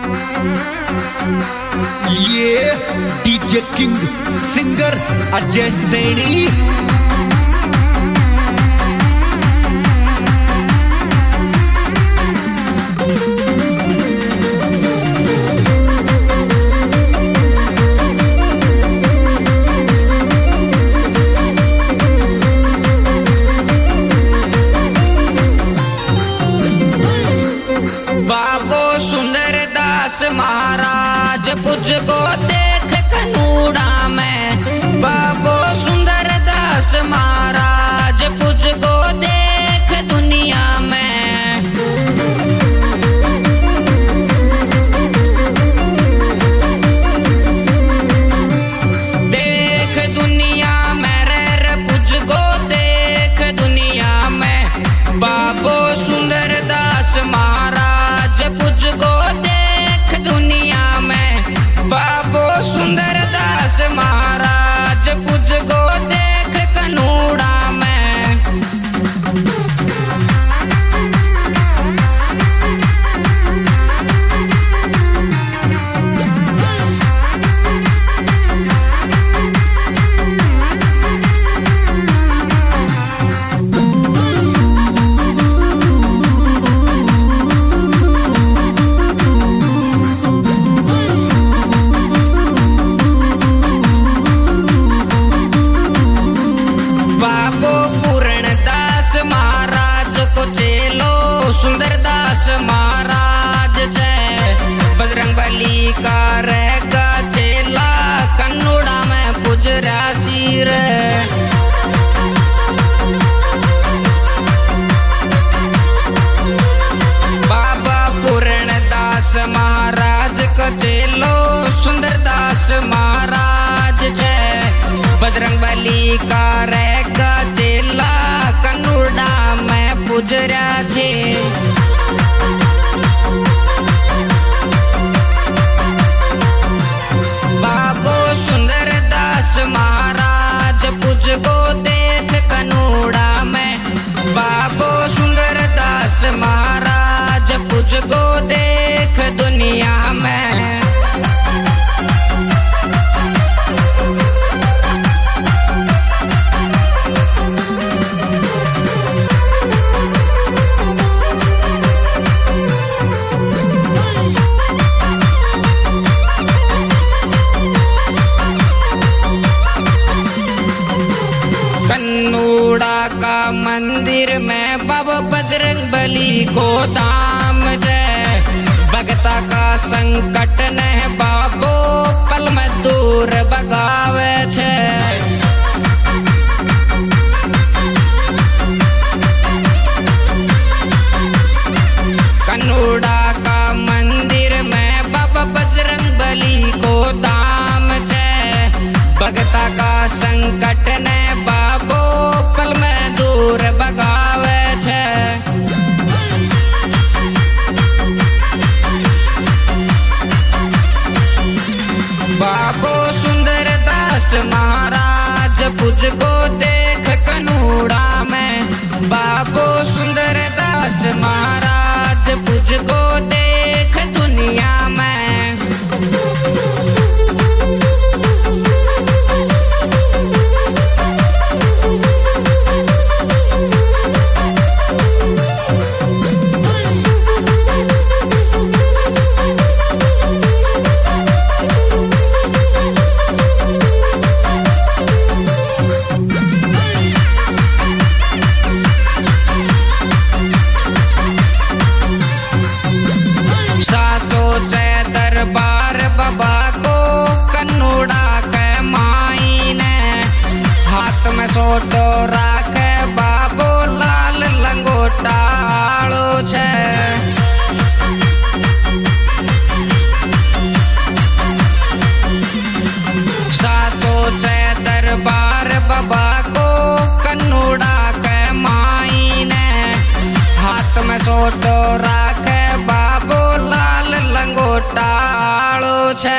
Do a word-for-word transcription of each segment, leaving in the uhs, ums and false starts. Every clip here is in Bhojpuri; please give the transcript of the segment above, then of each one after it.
ये DJ king singer Ajay Saini. बाबो सुंदर दास महाराज पुज को देख कनूड़ा में। बाबो सुंदर दास महाराज पुज को देख दुनिया में। देख दुनिया में रे पुज को देख दुनिया में। बाबो सुंदर दास महाराज पुज को देख दुनिया में। बाबो सुंदर दास महाराज पुज को देख कनूड़ा में। महाराज को चेलो सुंदर दास महाराज जय। बजरंग बली का रहेगा चेला कन्नूड़ा में पुजरा सिर। बाबा पूर्ण दास महाराज को चेलो सुंदर दास महाराज जय। बजरंग बली का रहेगा चेला कन्नूड़ा में पुजरा छे। बाबो सुंदर दास महाराज पुज को देख कनूड़ा में। बाबो सुंदर दास महाराज पुज को देख दुनिया में। कन्नूड़ा का मंदिर में बाबा बजरंग बली को धाम जय। भगता का संकट ने बाबो पल में दूर भगावे छे। कन्नूड़ा का मंदिर में बाबा बजरंग बली को धाम जय। भगता का संकट ने बाबो पल में दूर भगावे छे। बाबो सुंदर दास महाराज पुज को देख कनूड़ा में। बाबो सुंदर दास महाराज पुज को देख दुनिया में। दरबार बाबा को कन्नूड़ा के माई ने। हाथ में सोटो राखे बाबो लाल लंगोटा आलो छे। सातो से दरबार बाबा को कन्नूड़ा के माई ने। हाथ में सोटो राखे बाबो लाल लंगोटा आलो छे।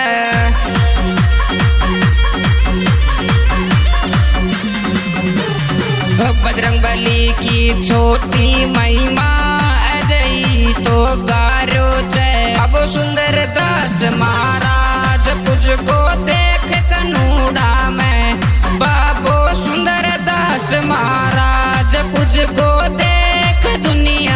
बजरंग बली की छोटी महिमा अजय तो गारो छे। अब सुंदर दास महाराज तुझको देख कनूड़ा में, बाबो सुंदर दास महाराज तुझको देख दुनिया